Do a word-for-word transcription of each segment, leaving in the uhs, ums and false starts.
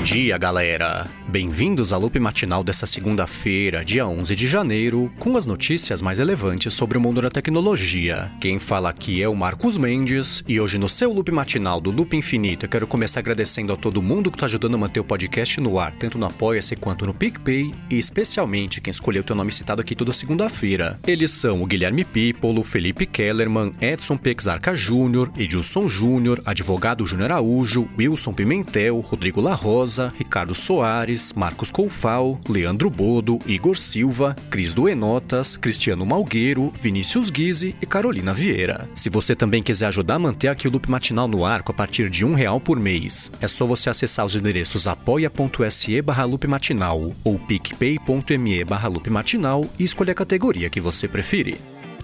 dia, galera! Bem-vindos ao loop matinal dessa segunda-feira, dia onze de janeiro, com as notícias mais relevantes sobre o mundo da tecnologia. Quem fala aqui é o Marcos Mendes, e hoje no seu loop matinal do Loop Infinito eu quero começar agradecendo a todo mundo que está ajudando a manter o podcast no ar, tanto no Apoia-se quanto no PicPay, e especialmente quem escolheu o teu nome citado aqui toda segunda-feira. Eles são o Guilherme Pípolo, Felipe Kellerman, Edson Pexarca Júnior, Edilson Júnior, Advogado Júnior Araújo, Wilson Pimentel, Rodrigo La Rosa, Ricardo Soares, Marcos Coufal, Leandro Bodo, Igor Silva, Cris Duenotas, Cristiano Malgueiro, Vinícius Guise e Carolina Vieira. Se você também quiser ajudar a manter aqui o Loop Matinal no ar com a partir de um real por mês, é só você acessar os endereços apoia.se barra Loop Matinal ou picpay.me barra Loop Matinal e escolher a categoria que você preferir.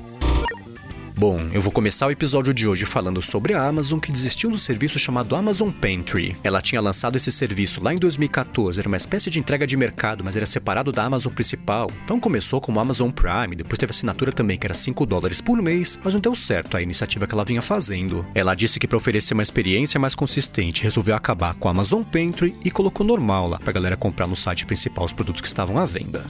Bom, eu vou começar o episódio de hoje falando sobre a Amazon, que desistiu do serviço chamado Amazon Pantry. Ela tinha lançado esse serviço lá em dois mil e catorze, era uma espécie de entrega de mercado, mas era separado da Amazon principal. Então começou como Amazon Prime, depois teve assinatura também, que era cinco dólares por mês, mas não deu certo a iniciativa que ela vinha fazendo. Ela disse que para oferecer uma experiência mais consistente, resolveu acabar com a Amazon Pantry e colocou normal lá, pra galera comprar no site principal os produtos que estavam à venda.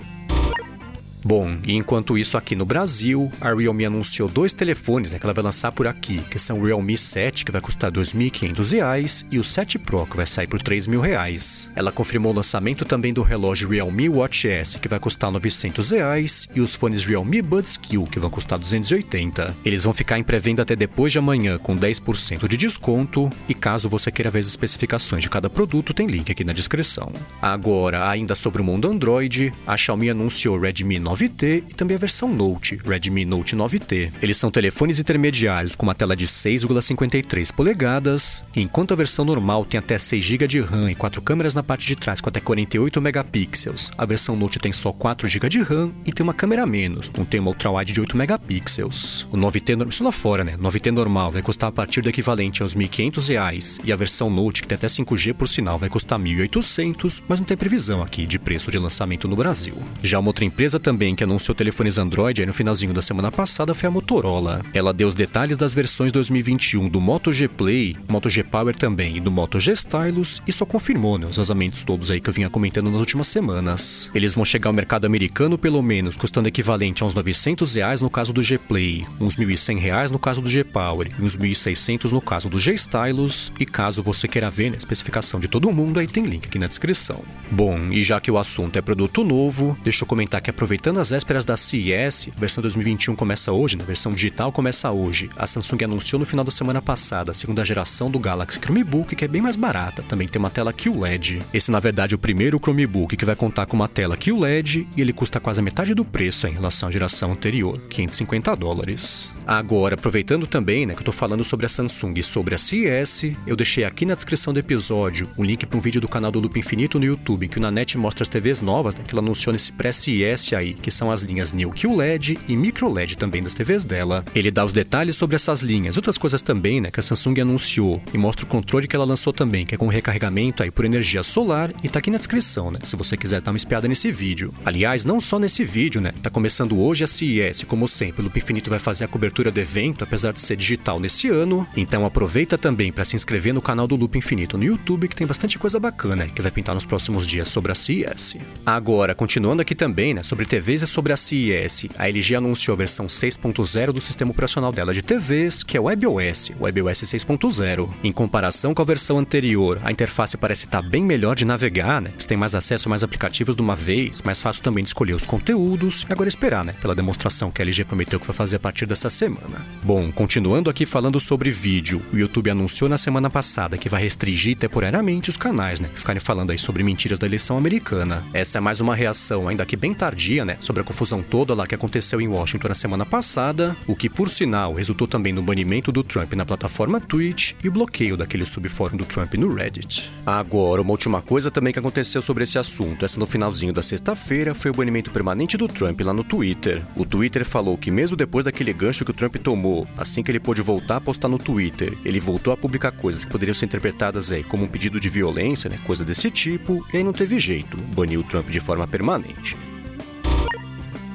Bom, e enquanto isso aqui no Brasil, a Realme anunciou dois telefones, né, que ela vai lançar por aqui, que são o Realme sete, que vai custar dois mil e quinhentos reais, e o sete Pro, que vai sair por três mil reais. Ela confirmou o lançamento também do relógio Realme Watch S, que vai custar novecentos reais, e os fones Realme Buds Q, que vão custar duzentos e oitenta. Eles vão ficar em pré-venda até depois de amanhã, com dez por cento de desconto, e caso você queira ver as especificações de cada produto, tem link aqui na descrição. Agora, ainda sobre o mundo Android, a Xiaomi anunciou o Redmi nove T e também a versão Note, Redmi Note nove T. Eles são telefones intermediários com uma tela de seis vírgula cinquenta e três polegadas, e enquanto a versão normal tem até seis gigas de RAM e quatro câmeras na parte de trás com até quarenta e oito megapixels, a versão Note tem só quatro gigas de RAM e tem uma câmera a menos, não tem uma ultrawide de oito megapixels. O nove T, isso lá fora, né? O nove T normal vai custar a partir do equivalente aos mil e quinhentos reais, e a versão Note, que tem até cinco G por sinal, vai custar mil e oitocentos, mas não tem previsão aqui de preço de lançamento no Brasil. Já uma outra empresa também que anunciou telefones Android aí no finalzinho da semana passada foi a Motorola. Ela deu os detalhes das versões dois mil e vinte e um do Moto G Play, Moto G Power também e do Moto G Stylus, e só confirmou, né, os vazamentos todos aí que eu vinha comentando nas últimas semanas. Eles vão chegar ao mercado americano pelo menos custando equivalente a uns novecentos reais no caso do G Play, uns mil e cem reais no caso do G Power e uns mil e seiscentos no caso do G Stylus, e caso você queira ver, né, a especificação de todo mundo, aí tem link aqui na descrição. Bom, e já que o assunto é produto novo, deixa eu comentar que aproveitando as vésperas da C E S, a versão dois mil e vinte e um começa hoje, né? A versão digital começa hoje. A Samsung anunciou no final da semana passada a segunda geração do Galaxy Chromebook, que é bem mais barata, também tem uma tela Q L E D. Esse, na verdade, é o primeiro Chromebook que vai contar com uma tela Q L E D e ele custa quase a metade do preço em relação à geração anterior, quinhentos e cinquenta dólares. Agora, aproveitando também, né, que eu tô falando sobre a Samsung e sobre a C E S, eu deixei aqui na descrição do episódio um link para um vídeo do canal do Loop Infinito no YouTube, em que o Nanete mostra as T Vs novas, né, que ela anunciou nesse pré-C E S aí, que são as linhas New Q L E D e Micro L E D também das T Vs dela. Ele dá os detalhes sobre essas linhas, outras coisas também, né, que a Samsung anunciou, e mostra o controle que ela lançou também, que é com recarregamento aí por energia solar, e tá aqui na descrição, né, se você quiser dar uma espiada nesse vídeo. Aliás, não só nesse vídeo, né, tá começando hoje a C E S, como sempre, o Loop Infinito vai fazer a cobertura do evento, apesar de ser digital nesse ano, então aproveita também para se inscrever no canal do Loop Infinito no YouTube, que tem bastante coisa bacana aí, que vai pintar nos próximos dias sobre a C E S. Agora, continuando aqui também, né, sobre T Vs e sobre a C E S, a L G anunciou a versão seis ponto zero do sistema operacional dela de T Vs, que é o WebOS, o WebOS seis ponto zero. Em comparação com a versão anterior, a interface parece estar bem melhor de navegar, né? Você tem mais acesso a mais aplicativos de uma vez, mais fácil também de escolher os conteúdos, e agora esperar, né, pela demonstração que a L G prometeu que vai fazer a partir dessa semana. Bom, continuando aqui falando sobre vídeo, o YouTube anunciou na semana passada que vai restringir temporariamente os canais, né, que ficarem falando aí sobre mentiras da eleição americana. Essa é mais uma reação, ainda que bem tardia, né, sobre a confusão toda lá que aconteceu em Washington na semana passada, o que, por sinal, resultou também no banimento do Trump na plataforma Twitch e o bloqueio daquele subfórum do Trump no Reddit. Agora, uma última coisa também que aconteceu sobre esse assunto, essa no finalzinho da sexta-feira, foi o banimento permanente do Trump lá no Twitter. O Twitter falou que mesmo depois daquele gancho que o Trump tomou, assim que ele pôde voltar a postar no Twitter, ele voltou a publicar coisas que poderiam ser interpretadas aí como um pedido de violência, né, coisa desse tipo, e aí não teve jeito, baniu o Trump de forma permanente.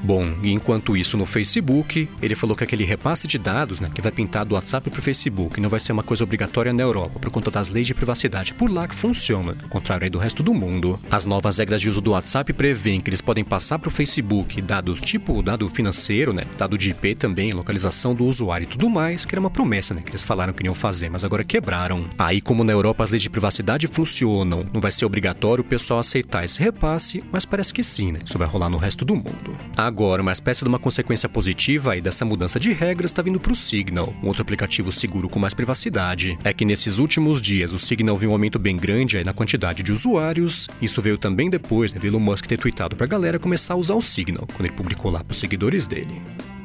Bom, e enquanto isso no Facebook, ele falou que aquele repasse de dados, né, que vai pintar do WhatsApp pro Facebook não vai ser uma coisa obrigatória na Europa, por conta das leis de privacidade por lá que funcionam, ao contrário aí do resto do mundo. As novas regras de uso do WhatsApp prevêem que eles podem passar pro Facebook dados tipo dado financeiro, né, dado de I P também, localização do usuário e tudo mais, que era uma promessa, né, que eles falaram que iriam fazer, mas agora quebraram. Aí, como na Europa as leis de privacidade funcionam, não vai ser obrigatório o pessoal aceitar esse repasse, mas parece que sim, né, isso vai rolar no resto do mundo. Agora, uma espécie de uma consequência positiva aí dessa mudança de regras está vindo pro Signal, um outro aplicativo seguro com mais privacidade. É que nesses últimos dias o Signal viu um aumento bem grande aí na quantidade de usuários. Isso veio também depois, né, do Elon Musk ter tweetado pra galera começar a usar o Signal, quando ele publicou lá pros seguidores dele.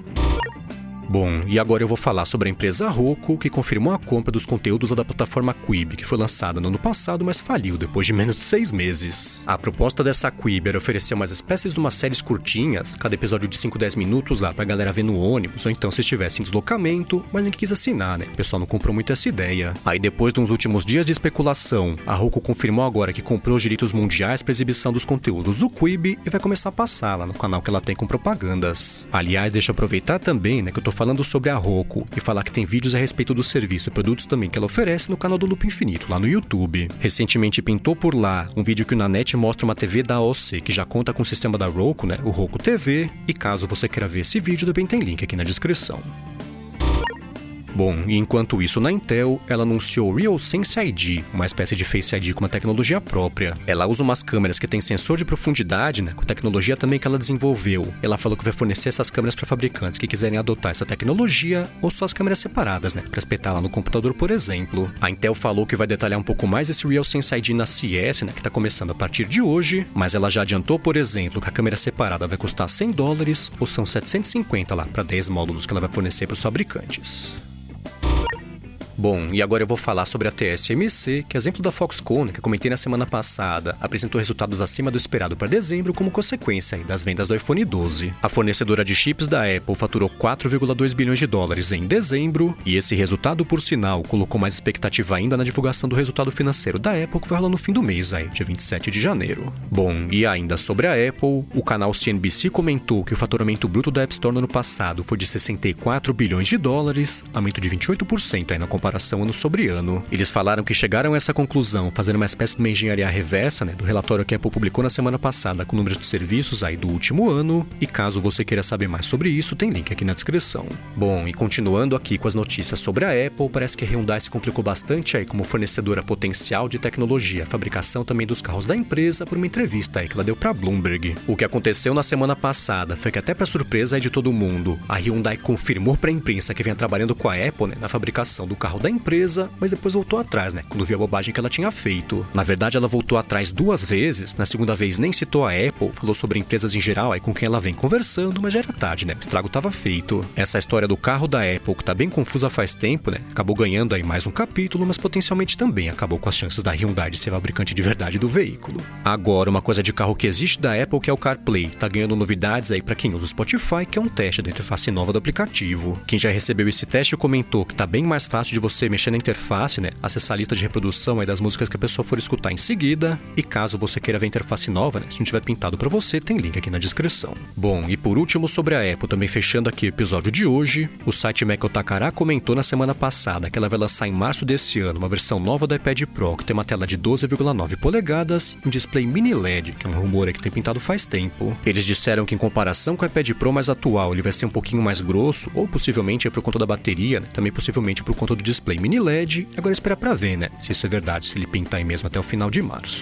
Bom, e agora eu vou falar sobre a empresa Roku, que confirmou a compra dos conteúdos da plataforma Quibi, que foi lançada no ano passado, mas faliu depois de menos de seis meses. A proposta dessa Quibi era oferecer umas espécies de umas séries curtinhas, cada episódio de cinco a dez minutos lá pra galera ver no ônibus, ou então se estivesse em deslocamento, mas ninguém quis assinar, né? O pessoal não comprou muito essa ideia. Aí depois de uns últimos dias de especulação, a Roku confirmou agora que comprou os direitos mundiais pra exibição dos conteúdos do Quibi e vai começar a passar lá no canal que ela tem com propagandas. Aliás, deixa eu aproveitar também, né, que eu tô falando sobre a Roku e falar que tem vídeos a respeito do serviço e produtos também que ela oferece no canal do Loop Infinito, lá no YouTube. Recentemente pintou por lá um vídeo que o Nanete mostra uma T V da A O C, que já conta com o sistema da Roku, né, o Roku T V, e caso você queira ver esse vídeo, também tem link aqui na descrição. Bom, e enquanto isso na Intel, ela anunciou o RealSense I D, uma espécie de Face I D com uma tecnologia própria. Ela usa umas câmeras que tem sensor de profundidade, né, com tecnologia também que ela desenvolveu. Ela falou que vai fornecer essas câmeras para fabricantes que quiserem adotar essa tecnologia, ou só as câmeras separadas, né, para espetar lá no computador, por exemplo. A Intel falou que vai detalhar um pouco mais esse RealSense I D na C E S, né, que está começando a partir de hoje, mas ela já adiantou, por exemplo, que a câmera separada vai custar cem dólares, ou são setecentos e cinquenta lá, para dez módulos que ela vai fornecer para os fabricantes. Bom, e agora eu vou falar sobre a T S M C, que exemplo da Foxconn, que eu comentei na semana passada, apresentou resultados acima do esperado para dezembro como consequência das vendas do iPhone doze. A fornecedora de chips da Apple faturou quatro vírgula dois bilhões de dólares em dezembro, e esse resultado, por sinal, colocou mais expectativa ainda na divulgação do resultado financeiro da Apple, que vai rolar no fim do mês, aí, dia vinte e sete de janeiro. Bom, e ainda sobre a Apple, o canal C N B C comentou que o faturamento bruto da App Store no ano passado foi de sessenta e quatro bilhões de dólares, aumento de vinte e oito por cento aí na comparação comparação ano sobre ano. Eles falaram que chegaram a essa conclusão fazendo uma espécie de uma engenharia reversa, né, do relatório que a Apple publicou na semana passada com números de serviços aí do último ano, e caso você queira saber mais sobre isso, tem link aqui na descrição. Bom, e continuando aqui com as notícias sobre a Apple, parece que a Hyundai se complicou bastante aí como fornecedora potencial de tecnologia, a fabricação também dos carros da empresa, por uma entrevista aí que ela deu pra Bloomberg. O que aconteceu na semana passada foi que, até pra surpresa aí de todo mundo, a Hyundai confirmou pra imprensa que vinha trabalhando com a Apple, né, na fabricação do carro da empresa, mas depois voltou atrás, né, quando viu a bobagem que ela tinha feito. Na verdade, ela voltou atrás duas vezes, na segunda vez nem citou a Apple, falou sobre empresas em geral aí com quem ela vem conversando, mas já era tarde, né, o estrago tava feito. Essa história do carro da Apple, que tá bem confusa faz tempo, né, acabou ganhando aí mais um capítulo, mas potencialmente também acabou com as chances da Hyundai de ser fabricante de verdade do veículo. Agora, uma coisa de carro que existe da Apple, que é o CarPlay, tá ganhando novidades aí pra quem usa o Spotify, que é um teste da interface nova do aplicativo. Quem já recebeu esse teste comentou que tá bem mais fácil de você mexer na interface, né, acessar a lista de reprodução aí das músicas que a pessoa for escutar em seguida, e caso você queira ver a interface nova, né, se não tiver pintado pra você, tem link aqui na descrição. Bom, e por último sobre a Apple, também fechando aqui o episódio de hoje, o site Mac Otakara comentou na semana passada que ela vai lançar em março desse ano uma versão nova do iPad Pro, que tem uma tela de doze vírgula nove polegadas e um display mini L E D, que é um rumor aí que tem pintado faz tempo. Eles disseram que em comparação com o iPad Pro mais atual, ele vai ser um pouquinho mais grosso, ou possivelmente é por conta da bateria, né, também possivelmente por conta do display mini L E D. Agora esperar pra ver, né, se isso é verdade, se ele pintar aí mesmo até o final de março.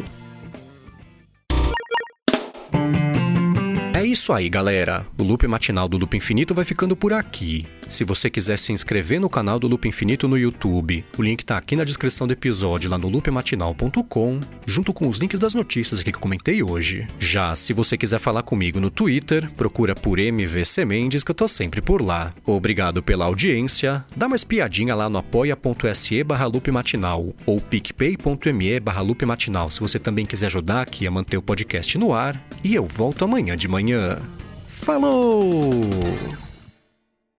É isso aí, galera. O Loop Matinal do Loop Infinito vai ficando por aqui. Se você quiser se inscrever no canal do Loop Infinito no YouTube, o link tá aqui na descrição do episódio, lá no loop matinal ponto com, junto com os links das notícias aqui que eu comentei hoje. Já se você quiser falar comigo no Twitter, procura por M V C Mendes, que eu tô sempre por lá. Obrigado pela audiência. Dá uma espiadinha lá no apoia.se barra loop matinal ou picpay.me barra loop matinal, se você também quiser ajudar aqui a manter o podcast no ar. E eu volto amanhã de manhã. Falou!